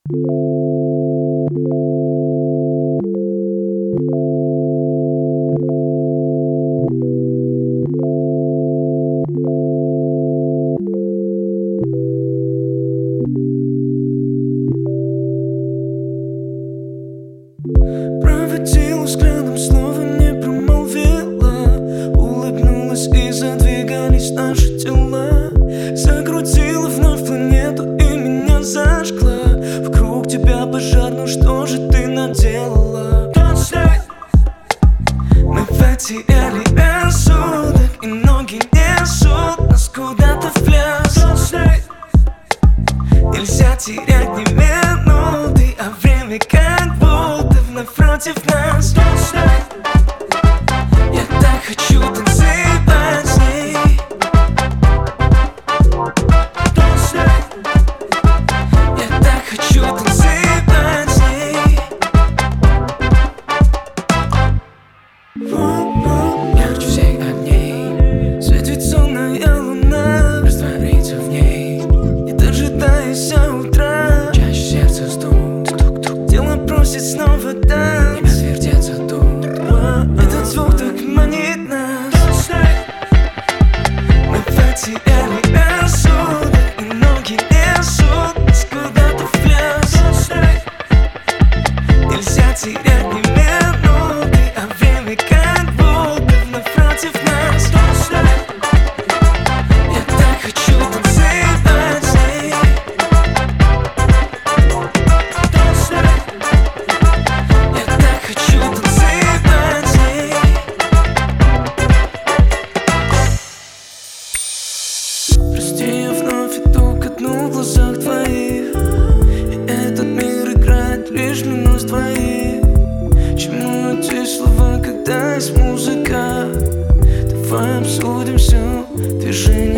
Проводила взглядом, слова не промолвила. Улыбнулась и задвигались наши тела. Закрутила вновь планету и меня зажгла. Вокруг тебя пожар, ну что же ты наделала? Мы потеряли рассудок, и ноги несут нас куда-то в пляс. Нельзя терять ни минуты, а время как будто вновь против нас. Я так хочу танцевать с ней. Я так хочу танцевать с ней. Ярче всех огней светит сонная луна, растворится в ней, не дожидаясь утра. Чаще сердце стук, тук-тук, тело просит снова там. Небес вертятся тут, этот звук так манит нас. Мы потеряли рассудок, и ноги несут нас куда-то в пляс. Нельзя терять ни минуты, а время как будто вновь против нас. Я так хочу танцевать с ней. Я так хочу танцевать с ней. Прости, я вновь иду ко дну в глазах твоих, и этот мир играет лишь минус твоих. Чему эти слова, когда есть музыка? Давай обсудим все движение.